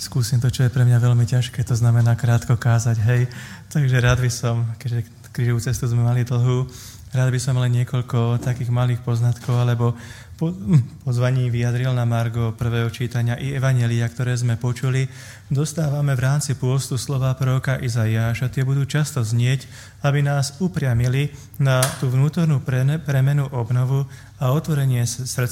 Skúsim to, čo je pre mňa veľmi ťažké, to znamená krátko kázať, hej. Takže rád by som, keďže krížovú cestu sme mali dlhú, rád by som len niekoľko takých malých poznatkov alebo pozvaní vyjadril na margo prvého čítania i evanjelia, ktoré sme počuli. Dostávame v rámci pôstu slova proroka Izaiáša. Tie budú často znieť, aby nás upriamili na tú vnútornú premenu, obnovu a otvorenie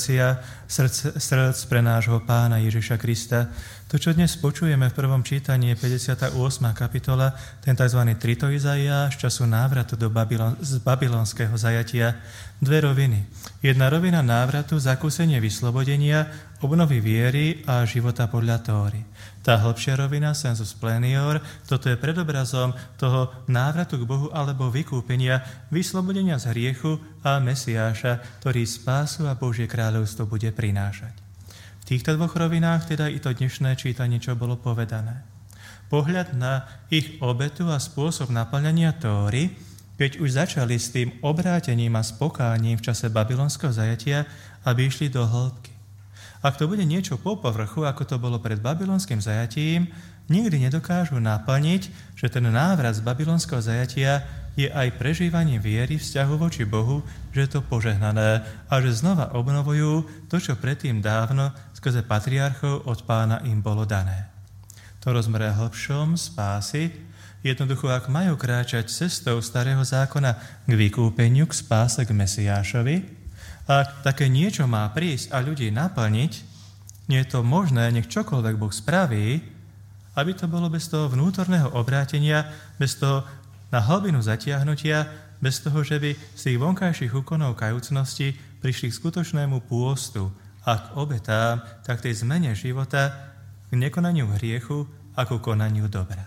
srdc pre nášho Pána Ježiša Krista. To, čo dnes počujeme v prvom čítaní, je 58. kapitola, ten tzv. Trito Izaiáš, času návratu z babylonského zajatia. Dve roviny. Jedna rovina návratu, zakúsenie vyslobodenia, obnovy viery a života podľa Tóry. Tá hlbšia rovina, sensus plenior, toto je predobrazom toho návratu k Bohu alebo vykúpenia, vyslobodenia z hriechu a Mesiáša, ktorý spásu a Božie kráľovstvo bude prinášať. V týchto dvoch rovinách teda i to dnešné čítanie, čo bolo povedané. Pohľad na ich obetu a spôsob naplňania Tóry, keď už začali s tým obrátením a spokáním v čase babylonského zajatia, aby išli do hĺbky. Ak to bude niečo po povrchu, ako to bolo pred babylonským zajatím, nikdy nedokážu naplniť, že ten návrat z babylonského zajatia je aj prežívanie viery, vzťahu voči Bohu, že je to požehnané a že znova obnovujú to, čo predtým dávno skrze patriarchov od Pána im bolo dané. To rozmere hlbšom spásy, jednoducho, ak majú kráčať cestou starého zákona k vykúpeniu, k spáse, k Mesiášovi, ak také niečo má prísť a ľudí naplniť, nie je to možné, nech čokoľvek Boh spraví, aby to bolo bez toho vnútorného obrátenia, bez toho na hlbinu zatiahnutia, bez toho, že by z tých vonkajších úkonov kajúcnosti prišli k skutočnému pôstu a k obetám, tak tej zmene života, k nekonaniu hriechu a ku konaniu dobra.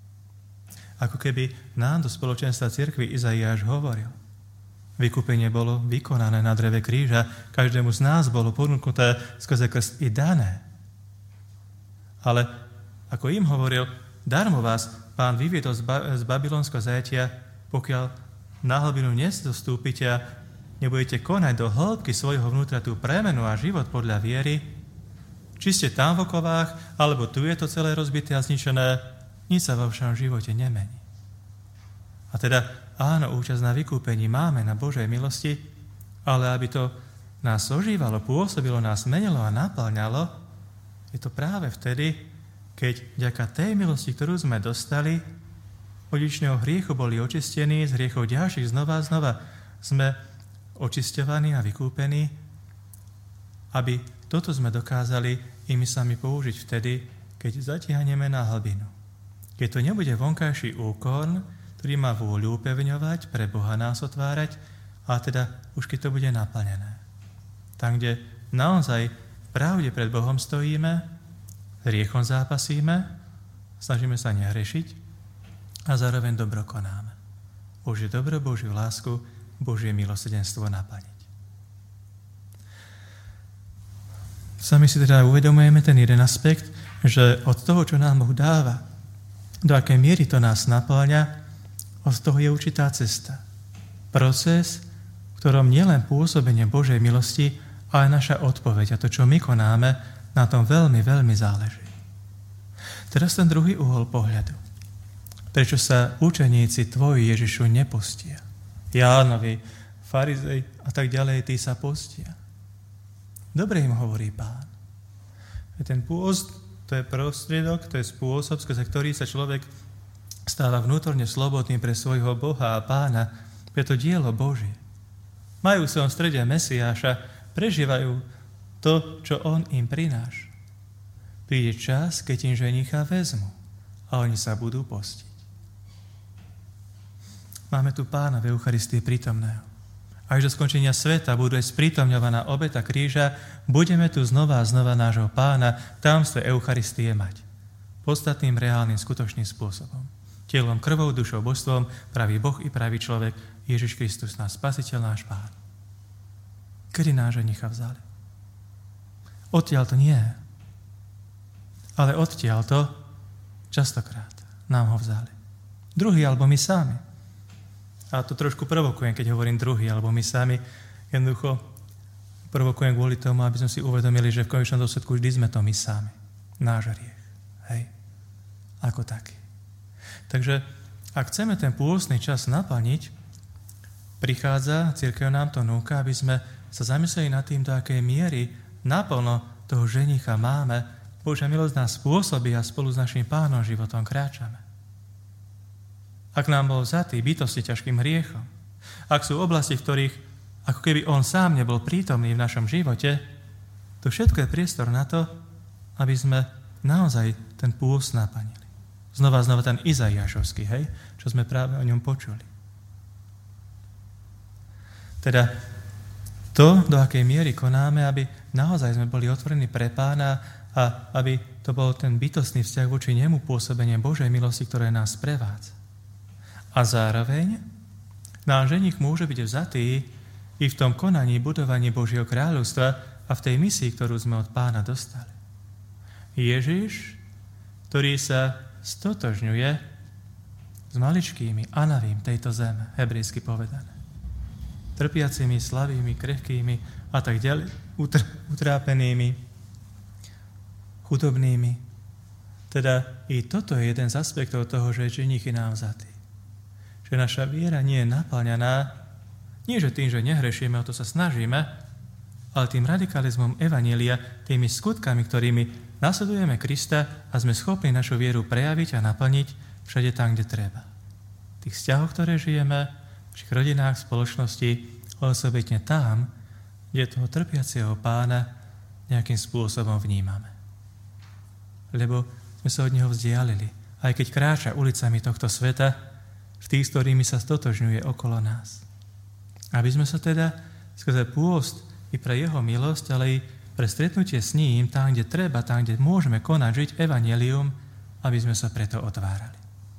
Ako keby nám do spoločenstva cirkvi Izaiáš hovoril. Vykúpenie bolo vykonané na dreve kríža, každému z nás bolo ponúknuté skrze krst i dané. Ale ako im hovoril, darmo vás Pán vyviedol z babylonského zajatia, pokiaľ na hlbinu nezostúpite a nebudete konať do hĺbky svojho vnútra tú premenu a život podľa viery, či ste tam v okovách, alebo tu je to celé rozbité a zničené, nič sa vo vašom živote nemení. A teda áno, účasť na vykúpení máme na Božej milosti, ale aby to nás ožívalo, pôsobilo, nás menilo a naplňalo, je to práve vtedy, keď vďaka tej milosti, ktorú sme dostali, od dedičného hriechu boli očistení, z hriechov ďalších znova a znova sme očisťovaní a vykúpení, aby toto sme dokázali i my sami použiť vtedy, keď zatiahneme na hlbinu. Keď to nebude vonkajší úkon, ktorý má vôľu upevňovať, pre Boha nás otvárať, a teda už keď to bude naplnené. Tam, kde naozaj v pravde pred Bohom stojíme, hriechom zápasíme, snažíme sa nehrešiť a zároveň dobro konáme. Božie dobro, Božiu lásku, Božie milosrdenstvo naplniť. Sami si teda uvedomujeme ten jeden aspekt, že od toho, čo nám Boh dáva, do akej miery to nás naplňa, od toho je určitá cesta. Proces, v ktorom nielen pôsobenie Božej milosti, ale naša odpoveď a to, čo my konáme, na tom veľmi, veľmi záleží. Teraz ten druhý uhol pohľadu. Prečo sa učeníci tvoji, Ježišu, nepostia? Jánovi, farizej a tak ďalej, tí sa postia. Dobre im hovorí Pán. Ten pôst, to je prostriedok, to je spôsob, skrze ktorý sa človek stáva vnútorne slobodný pre svojho Boha a Pána, pre to dielo Božie. Majú v svojom strede Mesiáša, prežívajú to, čo on im prináša. Príde čas, keď im ženicha vezmu a oni sa budú postiť. Máme tu Pána v Eucharistii prítomného. Až do skončenia sveta bude sprítomňovaná obeta kríža, budeme tu znova a znova nášho Pána tajomstve Eucharistie mať. Podstatným, reálnym, skutočným spôsobom. Telom, krvou, dušou, božstvom, pravý Boh i pravý človek, Ježiš Kristus, náš Spasiteľ, náš Pán. Kedy náš ženicha vzali? Odtiaľ to nie. Ale odtiaľ to častokrát nám ho vzali. Druhý alebo my sami. A to trošku provokujem, keď hovorím druhý alebo my sami. Jednoducho provokujem kvôli tomu, aby sme si uvedomili, že v konečnom dôsledku vždy sme to my sami. Náš hriech. Hej? Ako taký. Takže ak chceme ten pôstny čas naplniť, prichádza, cirkev nám to núka, aby sme sa zamysleli nad tým, do akej miery naplno toho ženicha máme, Božia milosť nás spôsobí a spolu s našim Pánom životom kráčame. Ak nám bol vzatý bytosti ťažkým hriechom, ak sú oblasti, v ktorých ako keby on sám nebol prítomný v našom živote, to všetko je priestor na to, aby sme naozaj ten pôst naplnili. Znova ten Izaiášovský, hej, čo sme práve o ňom počuli. Teda to, do akej miery konáme, aby naozaj sme boli otvorení pre Pána a aby to bol ten bytostný vzťah voči nemu, pôsobenie Božej milosti, ktoré nás prevádza. A zároveň náš ženich môže byť vzatý i v tom konaní, budovaní Božieho kráľovstva a v tej misii, ktorú sme od Pána dostali. Ježiš, ktorý sa stotožňuje s maličkými, anavým tejto zeme, hebrejsky povedané. Trpiacimi, slabými, krehkými a tak ďalej, utrápenými, chudobnými. Teda i toto je jeden z aspektov toho, že ženich je nám vzatý. Že naša viera nie je naplňaná, nie že tým, že nehrešíme, o to sa snažíme, ale tým radikalizmom evanjelia, tými skutkami, ktorými nasledujeme Krista a sme schopní našu vieru prejaviť a naplniť všade tam, kde treba. V tých vzťahoch, ktoré žijeme, v našich rodinách, spoločnosti, osobitne tam, kde toho trpiaceho Pána nejakým spôsobom vnímame. Lebo sme sa od neho vzdialili. Aj keď kráča ulicami tohto sveta, v tých, s ktorými sa stotožňuje okolo nás. Aby sme sa teda skrze pôst i pre jeho milosť, ale i pre stretnutie s ním, tam, kde treba, tam, kde môžeme konať, žiť evanjelium, aby sme sa preto otvárali.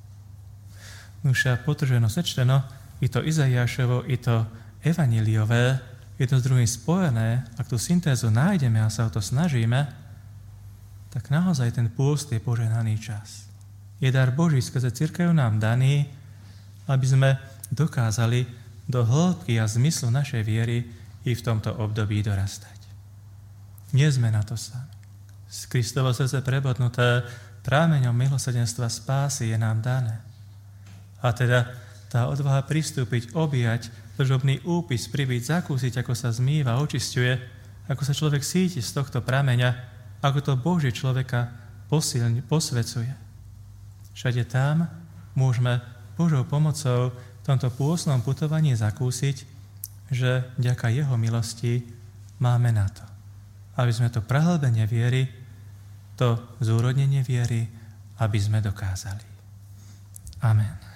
Nuša potrženo sečteno, i to Izaiášovo, i to evanjeliové, jedno s druhým spojené, ak tú syntézu nájdeme a sa o to snažíme, tak naozaj ten pôst je požehnaný čas. Je dar Boží skrze cirkev nám daný, aby sme dokázali do hĺbky a zmyslu našej viery i v tomto období dorastať. Nie sme na to sami. Z Kristovo srdce prebodnuté prámeňom milosrdenstva spásy je nám dané. A teda tá odvaha pristúpiť, objať, držobný úpis, pribyť, zakúsiť, ako sa zmýva, očisťuje, ako sa človek cíti z tohto prameňa, ako to Boží človeka posvecuje. Všade tam môžeme Božou pomocou v tomto pôstnom putovaní zakúsiť, že vďaka jeho milosti máme na to, aby sme to prehlbenie viery, to zúrodnenie viery, aby sme dokázali. Amen.